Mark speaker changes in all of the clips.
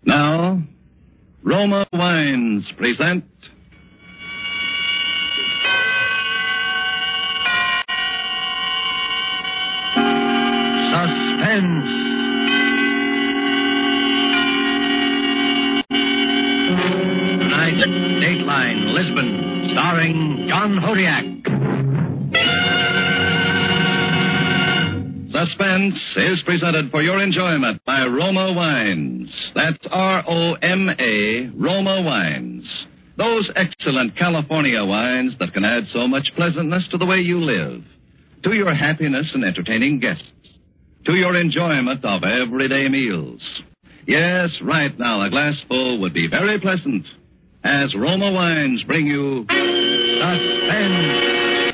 Speaker 1: Now, Roma Wines present Suspense. Tonight, Dateline, Lisbon, starring John Hodiak. Suspense is presented for your enjoyment by Roma Wines. That's R-O-M-A, Roma Wines. Those excellent California wines that can add so much pleasantness to the way you live, to your happiness in entertaining guests, to your enjoyment of everyday meals. Yes, right now a glassful would be very pleasant as Roma Wines bring you Suspense.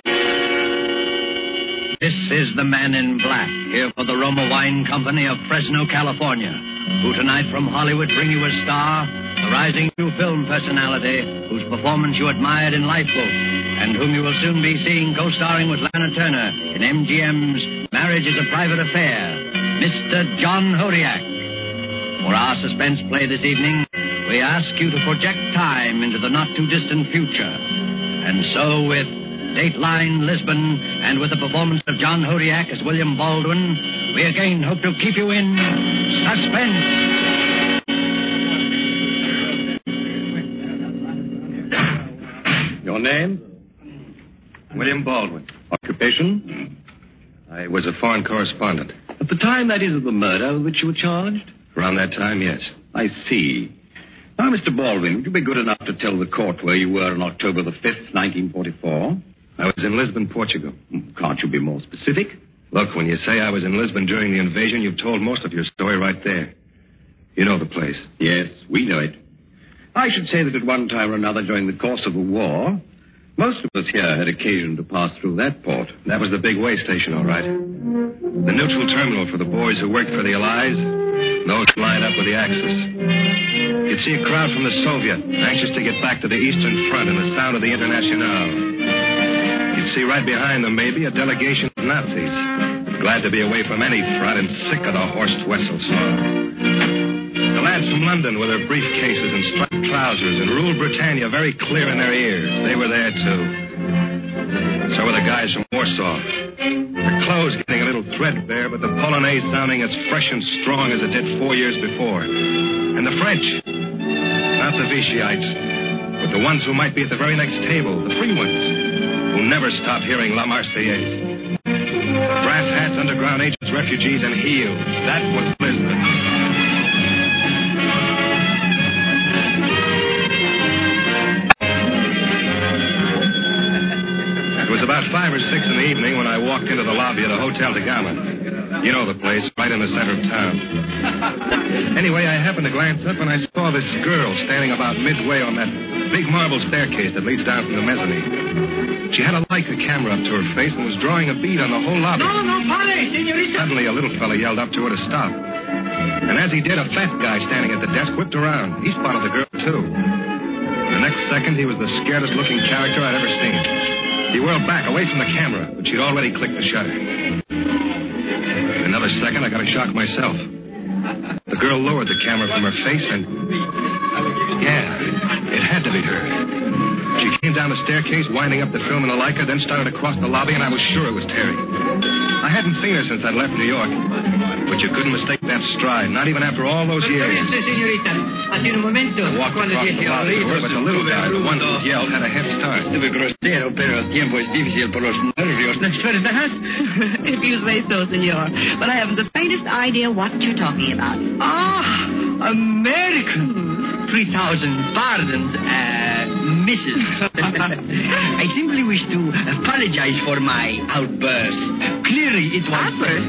Speaker 1: This is the Man in Black, here for the Roma Wine Company of Fresno, California, who tonight from Hollywood bring you a star, a rising new film personality whose performance you admired in Lifeboat, and whom you will soon be seeing co-starring with Lana Turner in MGM's Marriage is a Private Affair, Mr. John Hodiak. For our suspense play this evening, we ask you to project time into the not-too-distant future. And so with Dateline, Lisbon, and with the performance of John Hodiak as William Baldwin, we again hope to keep you in suspense.
Speaker 2: Your name?
Speaker 3: William Baldwin.
Speaker 2: Occupation?
Speaker 3: I was a foreign correspondent.
Speaker 2: At the time, that is, of the murder with which you were charged?
Speaker 3: Around that time, yes.
Speaker 2: I see. Now, Mr. Baldwin, would you be good enough to tell the court where you were on October the 5th, 1944?
Speaker 3: I was in Lisbon, Portugal.
Speaker 2: Can't you be more specific?
Speaker 3: Look, when you say I was in Lisbon during the invasion, you've told most of your story right there. You know the place.
Speaker 2: Yes, we know it. I should say that at one time or another during the course of the war, most of us here had occasion to pass through that port.
Speaker 3: That was the big way station, all right. The neutral terminal for the boys who worked for the Allies, those lined up with the Axis. You'd see a crowd from the Soviet, anxious to get back to the Eastern Front and the sound of the Internationale. You'd see right behind them, maybe, a delegation of Nazis, glad to be away from any front and sick of the Horst Wessel song. The lads from London with their briefcases and striped trousers and Rule Britannia very clear in their ears. They were there, too. So were the guys from Warsaw. Their clothes getting a little threadbare, but the Polonaise sounding as fresh and strong as it did 4 years before. And the French, not the Vichyites, but the ones who might be at the very next table, the free ones, who never stop hearing La Marseillaise. Brass hats, underground agents, refugees, and heels. That was Lisbon. It was about 5 or 6 in the evening when I walked into the lobby of the Hotel de Gama. You know the place, right in the center of town. Anyway, I happened to glance up and I saw this girl standing about midway on that big marble staircase that leads down from the mezzanine. She had a Leica camera up to her face and was drawing a bead on the whole lobby.
Speaker 4: No, pare, señorita.
Speaker 3: Suddenly, a little fella yelled up to her to stop. And as he did, a fat guy standing at the desk whipped around. He spotted the girl, too. The next second, he was the scaredest-looking character I'd ever seen. He whirled back, away from the camera, but she'd already clicked the shutter. In another second, I got a shock myself. The girl lowered the camera from her face and... yeah, it had to be her. She came down the staircase, winding up the film in a Leica, then started across the lobby, and I was sure it was Terry. I hadn't seen her since I'd left New York, but you couldn't mistake that stride, not even after all those years. I walked across the lobby to her, but the little guy, the one who yelled, had a head start.
Speaker 4: If
Speaker 5: you say so, senor. But I haven't the faintest idea what you're talking about.
Speaker 4: Ah, American. 3,000 pardons, Mrs. I simply wish to apologize for my outburst. Clearly, it was...
Speaker 5: Outburst?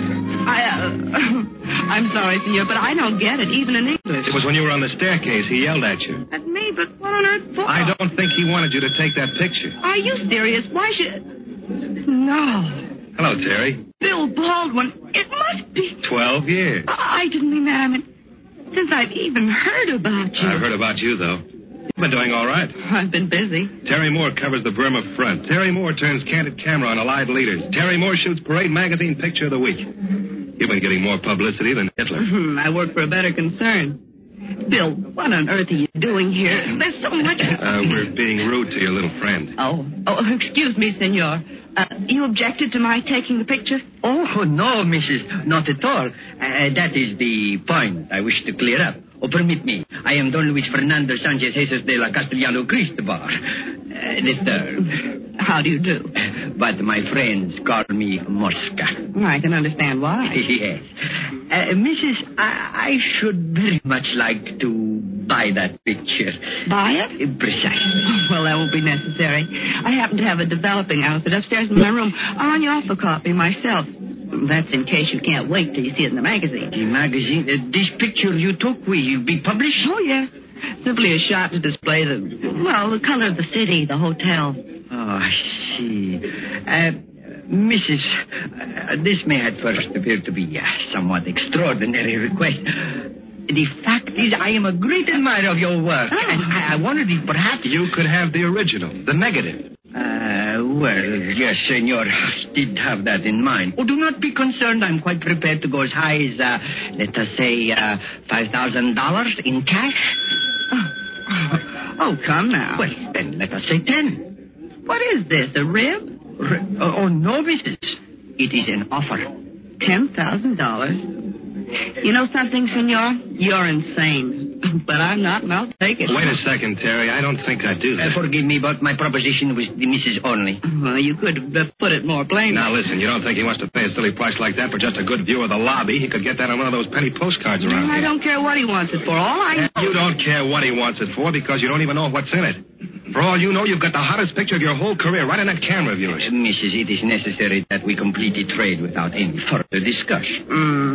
Speaker 5: I'm sorry, senor, but I don't get it, even in English.
Speaker 3: It was when you were on the staircase. He yelled at you.
Speaker 5: At me? But what on earth for?
Speaker 3: I don't think he wanted you to take that picture.
Speaker 5: Are you serious? Why should... No.
Speaker 3: Hello, Terry.
Speaker 5: Bill Baldwin. It must be...
Speaker 3: 12 years.
Speaker 5: I didn't mean that. I mean, since I've even heard about you.
Speaker 3: I've heard about you, though. You've been doing all right.
Speaker 5: I've been busy.
Speaker 3: Terry Moore covers the Burma Front. Terry Moore turns candid camera on Allied leaders. Terry Moore shoots Parade Magazine Picture of the Week. You've been getting more publicity than Hitler.
Speaker 5: I work for a better concern. Bill, what on earth are you doing here? There's so much...
Speaker 3: We're being rude to your little friend.
Speaker 5: Oh, excuse me, senor. You objected to my taking the picture?
Speaker 4: Oh, no, Mrs. Not at all. That is the point I wish to clear up. Oh, permit me. I am Don Luis Fernando Sanchez Jesus de la Castellano Cristobal. The third.
Speaker 5: How do you do?
Speaker 4: But my friends call me Mosca.
Speaker 5: I can understand why.
Speaker 4: Yes. Mrs., I should very much like to buy that picture.
Speaker 5: Buy it?
Speaker 4: Precisely.
Speaker 5: Well, that won't be necessary. I happen to have a developing outfit upstairs in my room. I'll run you off a copy myself. That's in case you can't wait till you see it in the magazine.
Speaker 4: The magazine? This picture you took will be published?
Speaker 5: Oh, yes. Simply a shot to display the color of the city, the hotel.
Speaker 4: Oh, I see. Mrs., this may at first appear to be a somewhat extraordinary request. The fact is, I am a great admirer of your work, and I wondered if perhaps...
Speaker 3: You could have the original, the negative.
Speaker 4: Well, yes, senor, I did have that in mind. Oh, do not be concerned. I'm quite prepared to go as high as, let us say, $5,000 in cash.
Speaker 5: Oh, come now.
Speaker 4: Well, then let us say 10.
Speaker 5: What is this, a rib?
Speaker 4: Oh, no, Mrs. It is an offer.
Speaker 5: $10,000? You know something, senor? You're insane. But I'm not, and I'll take it.
Speaker 3: Wait a second, Terry. I don't think I'd do that.
Speaker 4: Forgive me, but my proposition was the Mrs. only.
Speaker 5: Well, you could have put it more plainly.
Speaker 3: Now, listen, you don't think he wants to pay a silly price like that for just a good view of the lobby? He could get that on one of those penny postcards around
Speaker 5: I
Speaker 3: here.
Speaker 5: don't care what he wants it for. All I know...
Speaker 3: You don't care what he wants it for because you don't even know what's in it. For all you know, you've got the hottest picture of your whole career right in that camera of yours.
Speaker 4: Mrs., it is necessary that we complete the trade without any further discussion.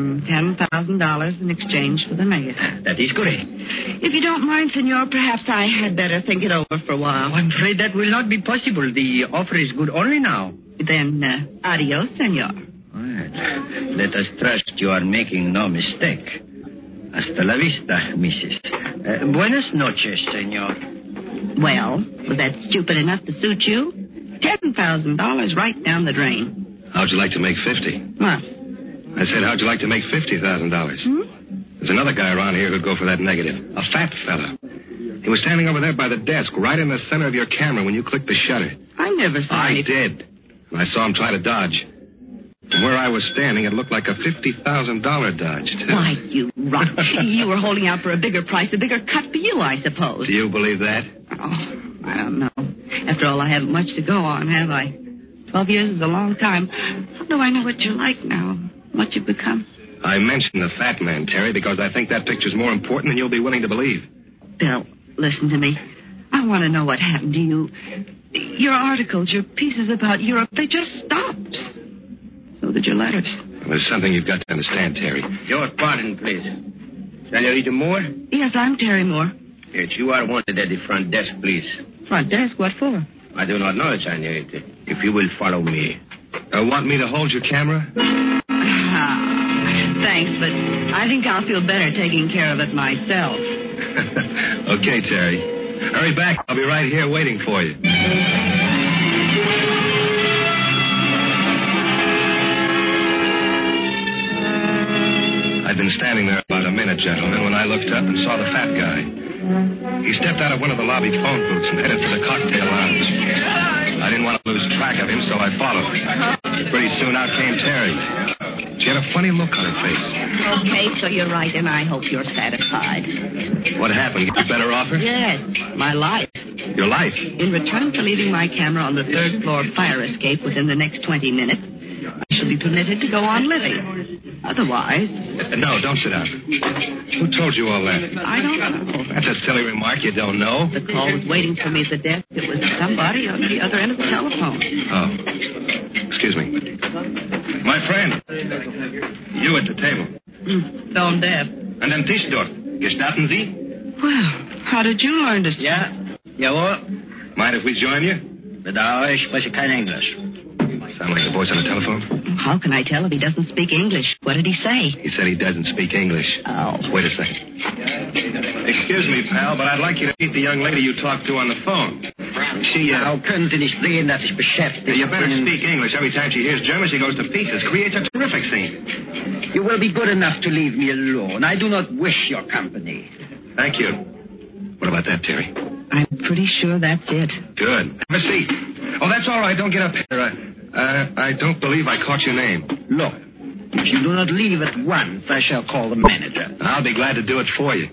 Speaker 5: $10,000 in exchange for the negative.
Speaker 4: That is correct.
Speaker 5: If you don't mind, senor, perhaps I had better think it over for a while.
Speaker 4: I'm afraid that will not be possible. The offer is good only now.
Speaker 5: Then, adios, senor.
Speaker 4: Well, let us trust you are making no mistake. Hasta la vista, Mrs. Buenas noches, senor.
Speaker 5: Well, was that stupid enough to suit you? $10,000 right down the drain.
Speaker 3: How'd you like to make 50?
Speaker 5: What?
Speaker 3: I said, how'd you like to make $50,000? There's another guy around here who'd go for that negative. A fat fella. He was standing over there by the desk, right in the center of your camera when you clicked the shutter.
Speaker 5: I never saw
Speaker 3: I
Speaker 5: any...
Speaker 3: did. And I saw him try to dodge. From where I was standing, it looked like a $50,000 dodge, too.
Speaker 5: Why, you rot. You were holding out for a bigger price, a bigger cut for you, I suppose.
Speaker 3: Do you believe that?
Speaker 5: Oh, I don't know. After all, I haven't much to go on, have I? 12 years is a long time. How do I know what you're like now? What you've become?
Speaker 3: I mentioned the fat man, Terry, because I think that picture's more important than you'll be willing to believe.
Speaker 5: Bill, listen to me. I want to know what happened to you. Your articles, your pieces about Europe, they just stopped. So did your letters.
Speaker 3: Well, there's something you've got to understand, Terry.
Speaker 4: Your pardon, please. Senorita Moore?
Speaker 5: Yes, I'm Terry Moore.
Speaker 4: Yes, you are wanted at the front desk, please.
Speaker 5: Front desk? What for?
Speaker 4: I do not know, senorita. If you will follow me.
Speaker 3: Want me to hold your camera?
Speaker 5: Thanks, but I think I'll feel better taking care of it myself.
Speaker 3: Okay, Terry. Hurry back. I'll be right here waiting for you. I'd been standing there about a minute, gentlemen, when I looked up and saw the fat guy. He stepped out of one of the lobby phone booths and headed for the cocktail lounge. I didn't want to lose track of him, so I followed. Pretty soon out came Terry. She had a funny look on her face.
Speaker 5: Okay, so you're right, and I hope you're satisfied.
Speaker 3: What happened? Get a better offer?
Speaker 5: Yes, my life.
Speaker 3: Your life?
Speaker 5: In return for leaving my camera on the third floor fire escape within the next 20 minutes, I shall be permitted to go on living. Otherwise...
Speaker 3: No, don't sit down. Who told you all that?
Speaker 5: I don't know.
Speaker 3: That's a silly remark. You don't know.
Speaker 5: The call was waiting for me at the desk. It was somebody on the other end of the telephone.
Speaker 3: Oh. Excuse me. My friend. You at the table.
Speaker 5: Tone deaf.
Speaker 3: And am Tisch dort. Gestatten Sie?
Speaker 5: Well, how did you learn to speak?
Speaker 4: Ja, jawohl.
Speaker 3: Mind if we join you?
Speaker 4: Bedauere, ich spreche kein Englisch.
Speaker 3: Sound like the voice on the telephone?
Speaker 5: How can I tell if he doesn't speak English? What did he say?
Speaker 3: He said he doesn't speak English.
Speaker 5: Oh.
Speaker 3: Wait a second. Excuse me, pal, but I'd like you to meet the young lady you talked to on the phone. She,
Speaker 4: können Sie nicht sehen, dass ich beschäftigt
Speaker 3: You better speak English. Every time she hears German, she goes to pieces. Creates a terrific scene.
Speaker 4: You will be good enough to leave me alone. I do not wish your company.
Speaker 3: Thank you. What about that, Terry?
Speaker 5: I'm pretty sure that's it.
Speaker 3: Good. Have a seat. Oh, that's all right. Don't get up here. I don't believe I caught your name.
Speaker 4: Look, if you do not leave at once, I shall call the manager.
Speaker 3: I'll be glad to do it for you.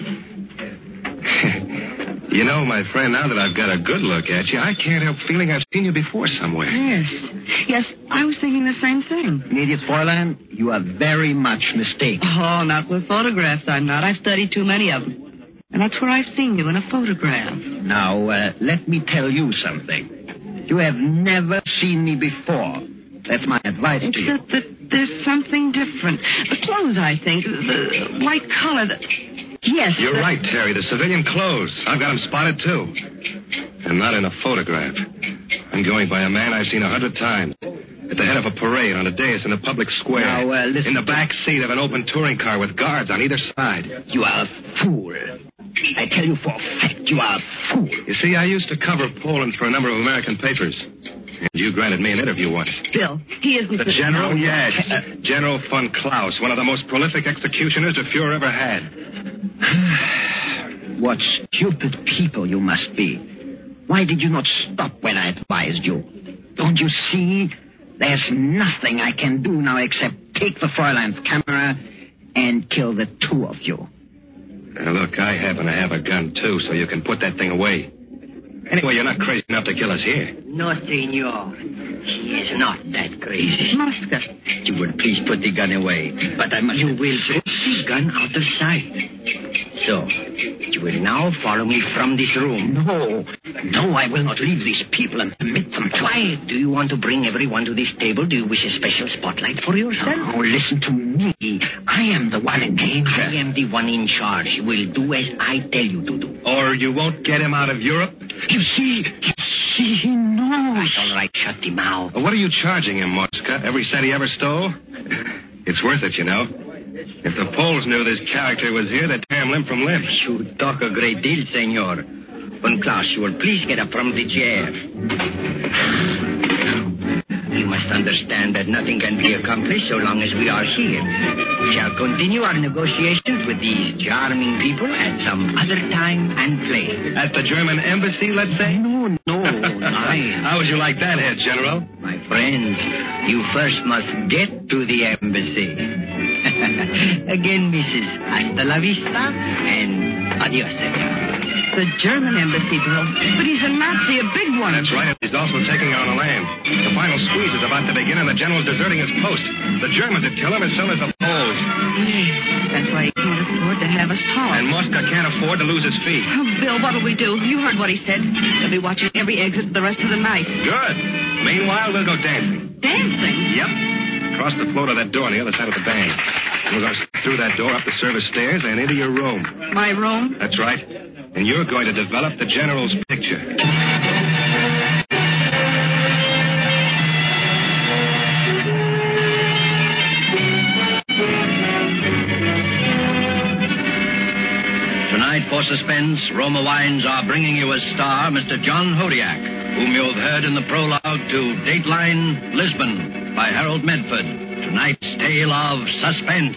Speaker 3: You know, my friend, now that I've got a good look at you, I can't help feeling I've seen you before somewhere.
Speaker 5: Yes, I was thinking the same thing.
Speaker 4: Lady Fräulein, you are very much mistaken.
Speaker 5: Oh, not with photographs, I'm not. I've studied too many of them. And that's where I've seen you, in a photograph.
Speaker 4: Now, let me tell you something. You have never seen me before. That's my advice to you.
Speaker 5: Except that there's something different. The clothes, I think. The light color. Yes.
Speaker 3: You're right, Terry. The civilian clothes. I've got them spotted, too. And not in a photograph. I'm going by a man I've seen 100 times. At the head of a parade, on a dais in a public square.
Speaker 4: Now, listen.
Speaker 3: In the back seat of an open touring car with guards on either side.
Speaker 4: You are a fool. I tell you for a fact, you are a fool.
Speaker 3: You see, I used to cover Poland for a number of American papers. And you granted me an interview once.
Speaker 5: Bill, he isn't
Speaker 3: The general? Yes. General von Klaus, one of the most prolific executioners the Fuhrer ever had.
Speaker 4: What stupid people you must be. Why did you not stop when I advised you? Don't you see? There's nothing I can do now except take the Fräulein's camera and kill the two of you.
Speaker 3: Now, look, I happen to have a gun, too, so you can put that thing away. Anyway, you're not crazy enough to kill us here.
Speaker 4: No, senor. He is not that crazy.
Speaker 5: Mosca.
Speaker 4: You will please put the gun away. But I must... You will put the gun out of sight. So, you will now follow me from this room. No, I will not leave these people and permit them to... Why? Do you want to bring everyone to this table? Do you wish a special spotlight for yourself? No, listen to me. I am the one in danger. I am the one in charge. You will do as I tell you to do.
Speaker 3: Or you won't get him out of Europe?
Speaker 4: You see, he knows. All right, shut him out.
Speaker 3: Well, what are you charging him, Mosca? Every cent he ever stole? It's worth it, you know. If the Poles knew this character was here, they'd tear him limb from limb.
Speaker 4: You talk a great deal, senor. Von Klaus, you will please get up from the chair. You must understand that nothing can be accomplished so long as we are here. We shall continue our negotiations with these charming people at some other time and place.
Speaker 3: At the German embassy, let's say?
Speaker 4: No, nice.
Speaker 3: How would you like that, Head General?
Speaker 4: My friends, you first must get to the embassy. Again, Mrs. Hasta la vista and adios, senor.
Speaker 5: The German embassy, Bill. But he's a Nazi, a big one.
Speaker 3: That's right. He's also taking on the land. The final squeeze is about to begin, and the general's deserting his post. The Germans would kill him as soon as the Poles.
Speaker 5: Yes, that's why he can't afford to have us talk.
Speaker 3: And Mosca can't afford to lose his feet.
Speaker 5: Oh, Bill, what'll we do? You heard what he said. They'll be watching every exit the rest of the night.
Speaker 3: Good. Meanwhile, we'll go dancing.
Speaker 5: Dancing?
Speaker 3: Yep. Across the floor to that door on the other side of the band. We'll go through that door, up the service stairs, and into your room.
Speaker 5: My room?
Speaker 3: That's right. And you're going to develop the general's picture.
Speaker 1: Tonight, for suspense, Roma Wines are bringing you as star Mr. John Hodiak, whom you have heard in the prologue to Dateline Lisbon by Harold Medford. Tonight's tale of suspense.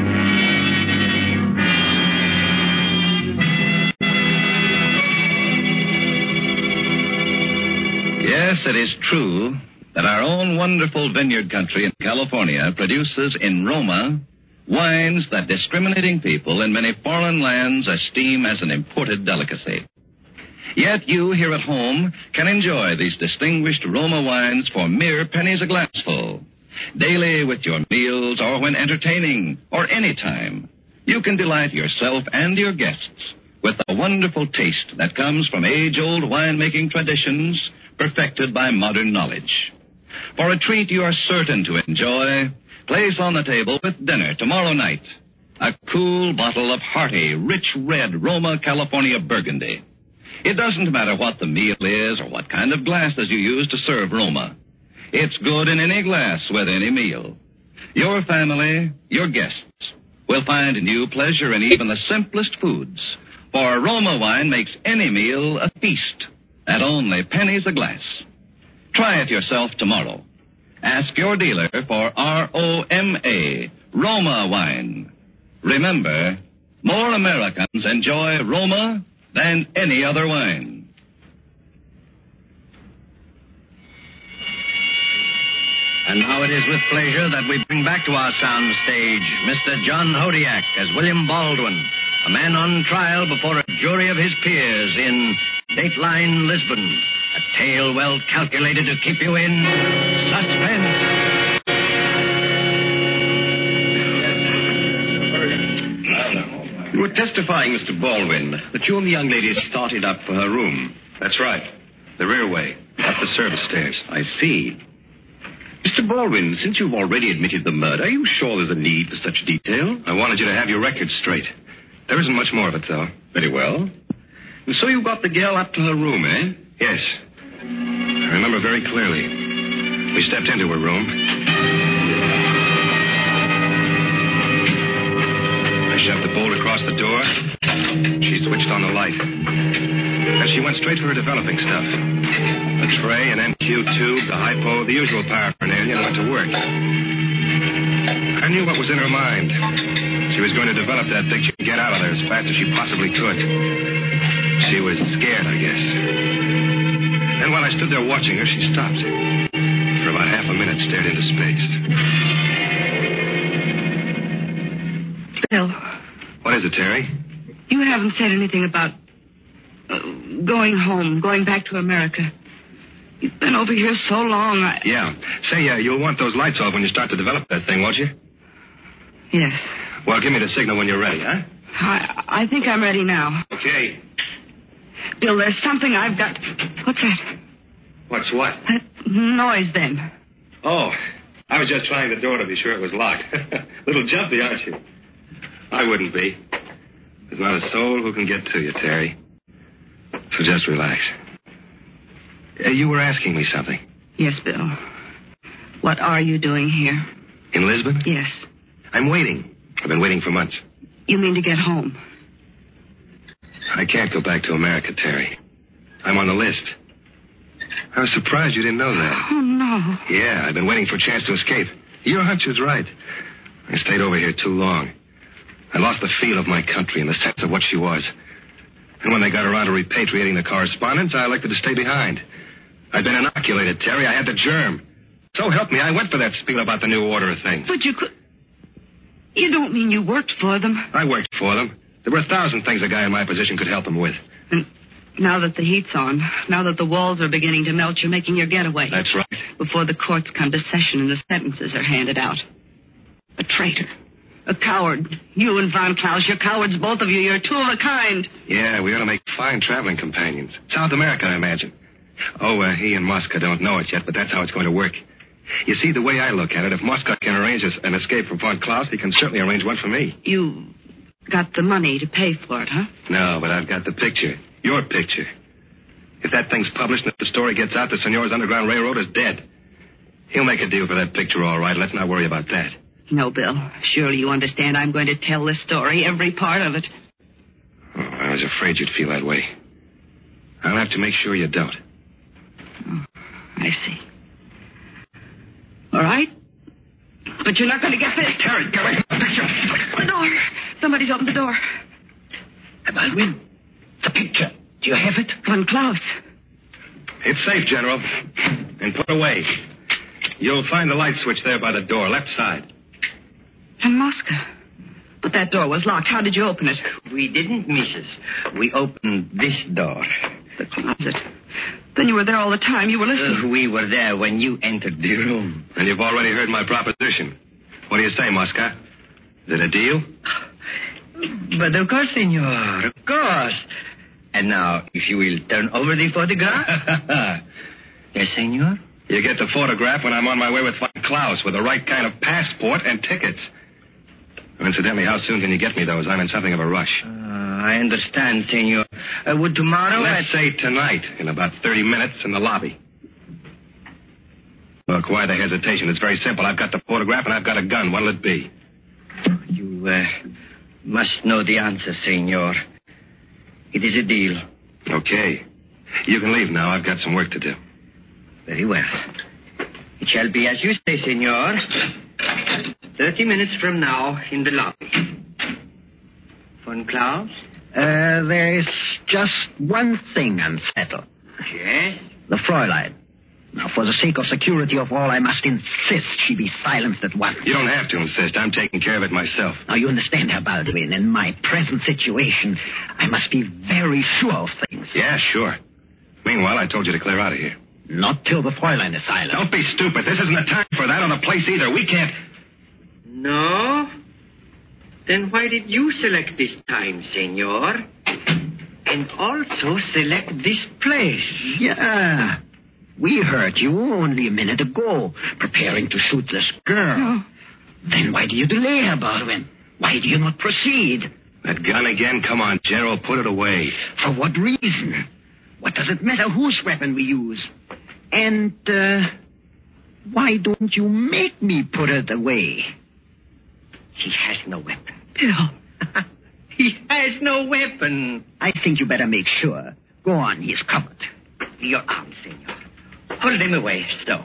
Speaker 1: Yes, it is true that our own wonderful vineyard country in California produces in Roma wines that discriminating people in many foreign lands esteem as an imported delicacy. Yet you here at home can enjoy these distinguished Roma wines for mere pennies a glassful. Daily with your meals or when entertaining or any time, you can delight yourself and your guests with the wonderful taste that comes from age-old winemaking traditions perfected by modern knowledge. For a treat you are certain to enjoy, place on the table with dinner tomorrow night a cool bottle of hearty, rich red Roma California Burgundy. It doesn't matter what the meal is or what kind of glasses you use to serve Roma. It's good in any glass with any meal. Your family, your guests, will find new pleasure in even the simplest foods. For Roma wine makes any meal a feast at only pennies a glass. Try it yourself tomorrow. Ask your dealer for R-O-M-A, Roma wine. Remember,
Speaker 3: More Americans enjoy Roma than any other wine.
Speaker 1: And now it is with pleasure that we bring back to our sound stage Mr. John Hodiak as William Baldwin, a man on trial before a jury of his peers in Dateline Lisbon, a tale well calculated to keep you in suspense.
Speaker 2: You were testifying, Mr. Baldwin, that you and the young lady started up for her room.
Speaker 3: That's right. The rear way, up the service stairs.
Speaker 2: I see. Mr. Baldwin, since you've already admitted the murder, are you sure there's a need for such detail?
Speaker 3: I wanted you to have your record straight. There isn't much more of it, though.
Speaker 2: Very well. And so you got the girl up to her room, eh?
Speaker 3: Yes. I remember very clearly. We stepped into her room. I shoved the bolt across the door. She switched on the light. Then she went straight for her developing stuff. A tray, an MQ tube, the hypo, the usual paraphernalia, and went to work. I knew what was in her mind. She was going to develop that picture and get out of there as fast as she possibly could. She was scared, I guess. Then while I stood there watching her, she stopped. For about half a minute, stared into space.
Speaker 5: Bill.
Speaker 3: What is it, Terry?
Speaker 5: You haven't said anything about going home, going back to America. You've been over here so long,
Speaker 3: Yeah. Say, you'll want those lights off when you start to develop that thing, won't you?
Speaker 5: Yes.
Speaker 3: Well, give me the signal when you're ready, huh?
Speaker 5: I think I'm ready now.
Speaker 3: Okay.
Speaker 5: Bill, there's something I've got... What's that?
Speaker 3: What's what?
Speaker 5: That noise then.
Speaker 3: Oh, I was just trying the door to be sure it was locked. Little jumpy, aren't you? I wouldn't be. There's not a soul who can get to you, Terry. So just relax. You were asking me something.
Speaker 5: Yes, Bill. What are you doing here?
Speaker 3: In Lisbon?
Speaker 5: Yes.
Speaker 3: I'm waiting. I've been waiting for months.
Speaker 5: You mean to get home?
Speaker 3: I can't go back to America, Terry. I'm on the list. I was surprised you didn't know that.
Speaker 5: Oh, no.
Speaker 3: Yeah, I've been waiting for a chance to escape. Your hunch was right. I stayed over here too long. I lost the feel of my country and the sense of what she was. And when they got around to repatriating the correspondence, I elected to stay behind. I'd been inoculated, Terry. I had the germ. So help me, I went for that spiel about the new order of things.
Speaker 5: But you could... You don't mean you worked for them?
Speaker 3: I worked for them. There were 1,000 things a guy in my position could help them with.
Speaker 5: And now that the heat's on, now that the walls are beginning to melt, you're making your getaway.
Speaker 3: That's right.
Speaker 5: Before the courts come to session and the sentences are handed out. A traitor. A coward. You and Von Klaus, you're cowards, both of you. You're two of a kind.
Speaker 3: Yeah, we ought to make fine traveling companions. South America, I imagine. Oh, he and Mosca don't know it yet, but that's how it's going to work. You see, the way I look at it, if Mosca can arrange an escape from Von Klaus, he can certainly arrange one for me.
Speaker 5: You got the money to pay for it, huh?
Speaker 3: No, but I've got the picture. Your picture. If that thing's published and if the story gets out, the Senor's Underground Railroad is dead. He'll make a deal for that picture, all right. Let's not worry about that.
Speaker 5: No, Bill. Surely you understand I'm going to tell this story, every part of it.
Speaker 3: Oh, I was afraid you'd feel that way. I'll have to make sure you don't.
Speaker 5: Oh, I see. All right. But you're not going to get this.
Speaker 3: Terry, get away from the picture.
Speaker 5: The door. Somebody's opened the door.
Speaker 4: Baldwin, the picture. Do you have it?
Speaker 5: Von Klaus.
Speaker 3: It's safe, General. And put away. You'll find the light switch there by the door, left side.
Speaker 5: And Mosca. But that door was locked. How did you open it?
Speaker 4: We didn't, Mrs. We opened this door.
Speaker 5: The closet. Then you were there all the time. You were listening.
Speaker 4: We were there when you entered the room.
Speaker 3: And you've already heard my proposition. What do you say, Mosca? Is it a deal?
Speaker 4: But of course, senor. Of course. And now, if you will turn over the photograph. Yes, senor?
Speaker 3: You get the photograph when I'm on my way with Von Klaus with the right kind of passport and tickets. Incidentally, how soon can you get me those? I'm in something of a rush.
Speaker 4: I understand, senor. Would tomorrow...
Speaker 3: Let's say tonight, in about 30 minutes, in the lobby. Look, why the hesitation? It's very simple. I've got the photograph and I've got a gun. What'll it be?
Speaker 4: You must know the answer, senor. It is a deal.
Speaker 3: Okay. You can leave now. I've got some work to do.
Speaker 4: Very well. It shall be as you say, senor. 30 minutes from now in the lobby. von Klaus?
Speaker 6: There is just one thing unsettled.
Speaker 4: Yes?
Speaker 6: The Fräulein. Now, for the sake of security of all, I must insist she be silenced at once.
Speaker 3: You don't have to insist. I'm taking care of it myself.
Speaker 6: Now, you understand, Herr Baldwin, in my present situation, I must be very sure of things.
Speaker 3: Yeah, sure. Meanwhile, I told you to clear out of here.
Speaker 6: Not till the Fräulein is silent.
Speaker 3: Don't be stupid. This isn't the time for that or the place either. We can't...
Speaker 4: No? Then why did you select this time, senor? And also select this place?
Speaker 6: Yeah. We heard you only a minute ago, preparing to shoot this girl.
Speaker 5: No.
Speaker 6: Then why do you delay, Herr Baldwin? Why do you not proceed?
Speaker 3: That gun again? Come on, General, put it away.
Speaker 6: For what reason? What does it matter whose weapon we use? And, why don't you make me put it away?
Speaker 4: He has no weapon.
Speaker 5: Bill.
Speaker 4: He has no weapon.
Speaker 6: I think you better make sure. Go on, he's covered.
Speaker 4: Your arm, senor. Hold him away, so.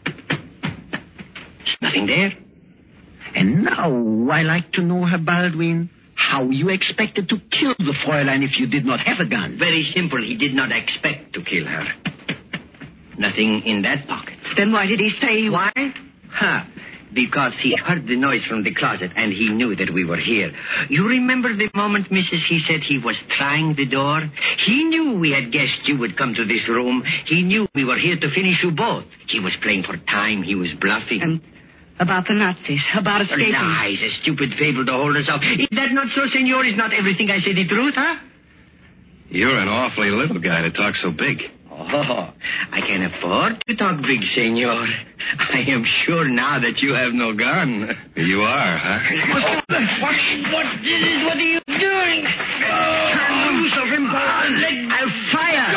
Speaker 4: There's nothing there.
Speaker 6: And now I like to know, Herr Baldwin, how you expected to kill the Fräulein if you did not have a gun.
Speaker 4: Very simple. He did not expect to kill her. Nothing in that pocket.
Speaker 5: Then why did he say...
Speaker 4: Why? Because he heard the noise from the closet and he knew that we were here. You remember the moment, Mrs., he said he was trying the door? He knew we had guessed you would come to this room. He knew we were here to finish you both. He was playing for time. He was bluffing.
Speaker 5: And about the Nazis, about escaping.
Speaker 4: Lies, a stupid fable to hold us off. Is that not so, senor? Is not everything I say the truth, huh?
Speaker 3: You're an awfully little guy to talk so big.
Speaker 4: Oh, I can afford to talk big, senor. I am sure now that you have no gun.
Speaker 3: You are, huh?
Speaker 4: What are you doing? Turn loose of him, I'll fire.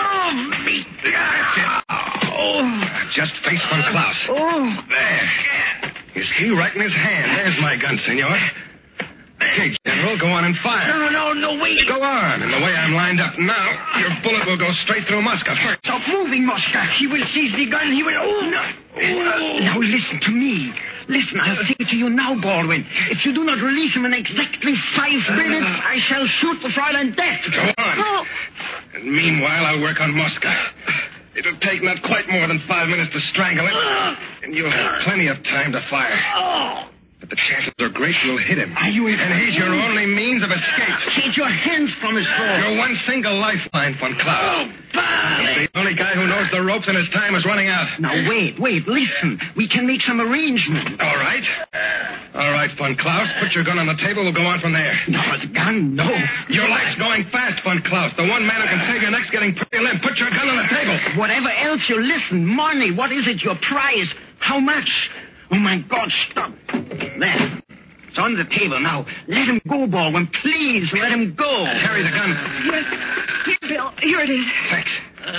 Speaker 3: Just face von Klaus.
Speaker 4: Oh.
Speaker 3: There. You see, right in his hand. There's my gun, senor. Okay, General, go on and fire.
Speaker 4: No, wait.
Speaker 3: Go on. And the way I'm lined up now, your bullet will go straight through Mosca first.
Speaker 4: Stop moving, Mosca. He will seize the gun. He will...
Speaker 6: Now listen to me. Listen, I'll say to you now, Baldwin. If you do not release him in exactly 5 minutes, I shall shoot the Fräulein dead.
Speaker 3: Go on.
Speaker 5: Oh.
Speaker 3: And meanwhile, I'll work on Mosca. It'll take not quite more than 5 minutes to strangle him. And you'll have plenty of time to fire. But the chances are great you'll hit him.
Speaker 6: Are you...
Speaker 3: And he's your only means of escape.
Speaker 6: Take your hands from his throat.
Speaker 3: Your one single lifeline, von Klaus. He's the only guy who knows the ropes and his time is running out.
Speaker 6: Now, wait, listen. We can make some arrangement.
Speaker 3: All right. All right, von Klaus, put your gun on the table. We'll go on from there.
Speaker 6: No, the gun, no.
Speaker 3: Your life's going fast, von Klaus. The one man who can save your neck's getting pretty limp. Put your gun on the table.
Speaker 6: Whatever else you listen, money, what is it, your prize? How much? Oh, my God, stop. There. It's on the table now. Let him go, Baldwin. Please, let him go.
Speaker 3: Carry the gun.
Speaker 5: Yes. Here, Bill. Here it is.
Speaker 3: Thanks.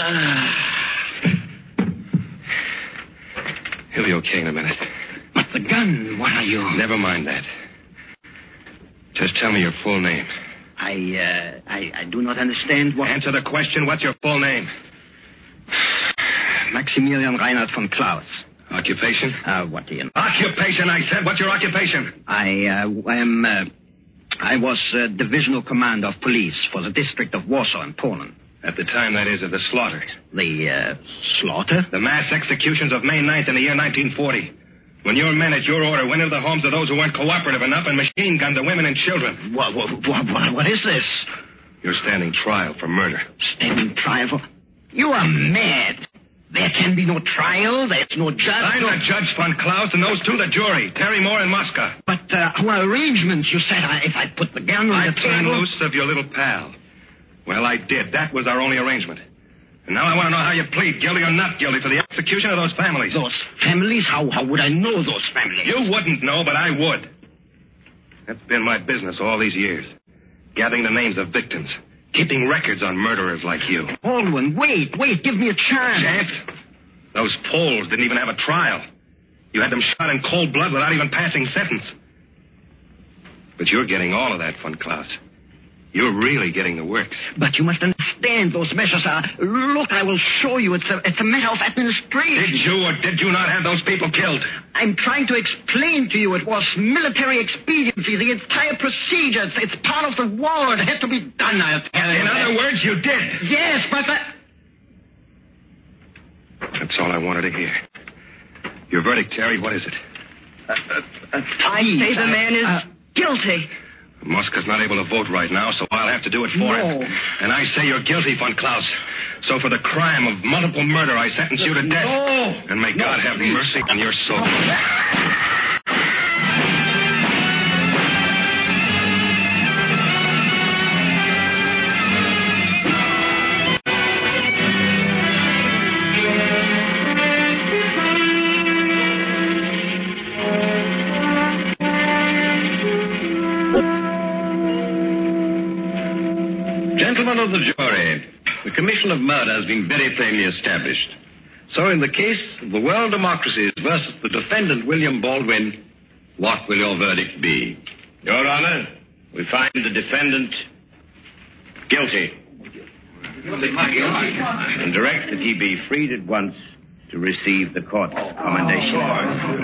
Speaker 3: He'll be okay in a minute.
Speaker 6: But the gun, what are you?
Speaker 3: Never mind that. Just tell me your full name.
Speaker 6: I do not understand what...
Speaker 3: Answer the question. What's your full name?
Speaker 6: Maximilian Reinhard von Klaus.
Speaker 3: Occupation?
Speaker 6: What do you know?
Speaker 3: Occupation, I said. What's your occupation?
Speaker 6: I was divisional commander of police for the district of Warsaw in Poland.
Speaker 3: At the time, that is, of the slaughter.
Speaker 6: The, slaughter?
Speaker 3: The mass executions of May 9th in the year 1940. When your men at your order went into the homes of those who weren't cooperative enough and machine-gunned the women and children.
Speaker 6: What is this?
Speaker 3: You're standing trial for murder.
Speaker 6: Standing trial for... You are mad. There can be no trial. There's no judge.
Speaker 3: I'm the judge, von Klaus, and those two the jury. Terry Moore and Mosca.
Speaker 6: But our arrangements, you said, if I put the gun on the
Speaker 3: turned
Speaker 6: table...
Speaker 3: loose of your little pal. Well, I did. That was our only arrangement. And now I want to know how you plead, guilty or not guilty, for the execution of those families.
Speaker 6: Those families? How would I know those families?
Speaker 3: You wouldn't know, but I would. That's been my business all these years. Gathering the names of victims. Keeping records on murderers like you.
Speaker 6: Baldwin, wait, give me a chance.
Speaker 3: Chance? Those Poles didn't even have a trial. You had them shot in cold blood without even passing sentence. But you're getting all of that, von Klaus. You're really getting the works.
Speaker 6: But you must understand, those measures are... Look, I will show you. It's a matter of administration.
Speaker 3: Did you or did you not have those people killed?
Speaker 6: I'm trying to explain to you it was military expediency, the entire procedure. It's part of the war. It had to be done, I'll tell you.
Speaker 3: In other words, you did.
Speaker 6: Yes, but...
Speaker 3: That's all I wanted to hear. Your verdict, Terry, what is it?
Speaker 5: I say the man is guilty.
Speaker 3: Mosca's not able to vote right now, so I'll have to do it for him. And I say you're guilty, von Klaus. So for the crime of multiple murder, I sentence you to death.
Speaker 6: No.
Speaker 3: And may God have mercy on your soul.
Speaker 2: Gentlemen of the jury, the commission of murder has been very plainly established. So in the case of the World Democracies versus the defendant William Baldwin, what will your verdict be?
Speaker 7: Your Honor, we find the defendant guilty. And direct that he be freed at once to receive the court's commendation.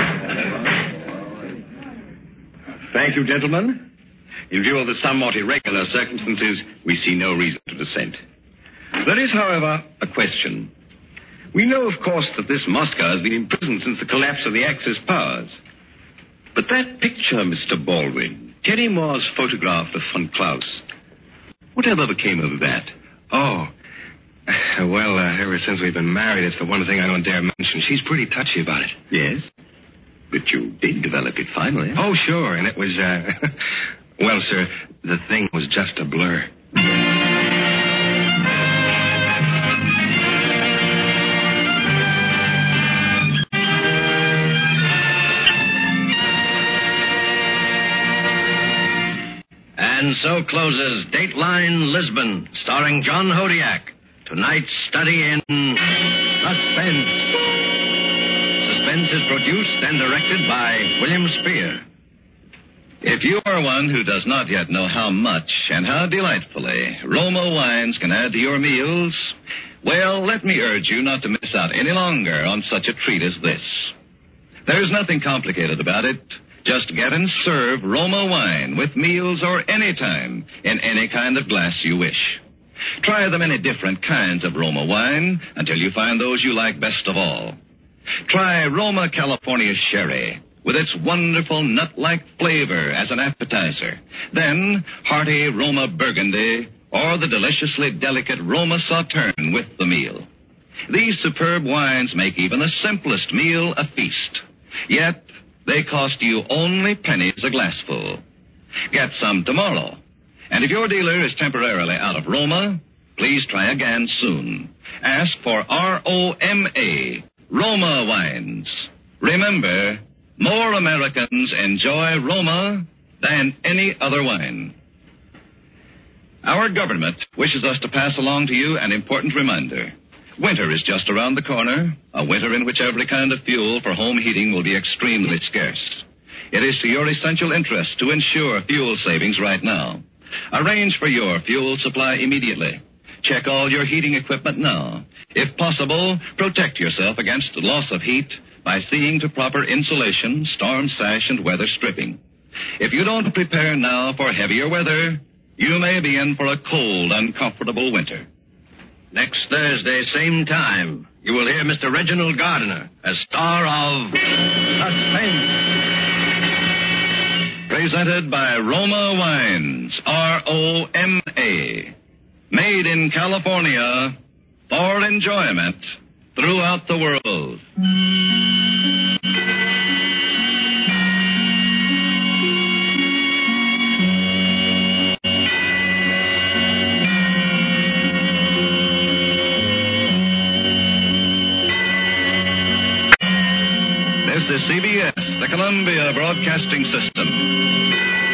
Speaker 2: Thank you, gentlemen. In view of the somewhat irregular circumstances, we see no reason to dissent. There is, however, a question. We know, of course, that this Mosca has been in prison since the collapse of the Axis powers. But that picture, Mr. Baldwin, Terry Moore's photograph of von Klaus, whatever became of that?
Speaker 3: Oh. Well, ever since we've been married, it's the one thing I don't dare mention. She's pretty touchy about it.
Speaker 2: Yes? But you did develop it finally.
Speaker 3: Oh, sure, and it was, well, sir, the thing was just a blur.
Speaker 1: And so closes Dateline Lisbon, starring John Hodiak. Tonight's study in Suspense. Suspense is produced and directed by William Spear.
Speaker 8: If you are one who does not yet know how much and how delightfully Roma wines can add to your meals, well, let me urge you not to miss out any longer on such a treat as this. There's nothing complicated about it. Just get and serve Roma wine with meals or any time in any kind of glass you wish. Try the many different kinds of Roma wine until you find those you like best of all. Try Roma California Sherry with its wonderful nut-like flavor as an appetizer. Then hearty Roma Burgundy or the deliciously delicate Roma Sauterne with the meal. These superb wines make even the simplest meal a feast. Yet they cost you only pennies a glassful. Get some tomorrow. And if your dealer is temporarily out of Roma, please try again soon. Ask for R-O-M-A, Roma wines. Remember, more Americans enjoy Roma than any other wine. Our government wishes us to pass along to you an important reminder. Winter is just around the corner, a winter in which every kind of fuel for home heating will be extremely scarce. It is to your essential interest to ensure fuel savings right now. Arrange for your fuel supply immediately. Check all your heating equipment now. If possible, protect yourself against loss of heat by seeing to proper insulation, storm sash, and weather stripping. If you don't prepare now for heavier weather, you may be in for a cold, uncomfortable winter.
Speaker 1: Next Thursday, same time, you will hear Mr. Reginald Gardiner as star of Suspense.
Speaker 8: Presented by Roma Wines, R-O-M-A. Made in California for enjoyment throughout the world. This is CBS, the Columbia Broadcasting System.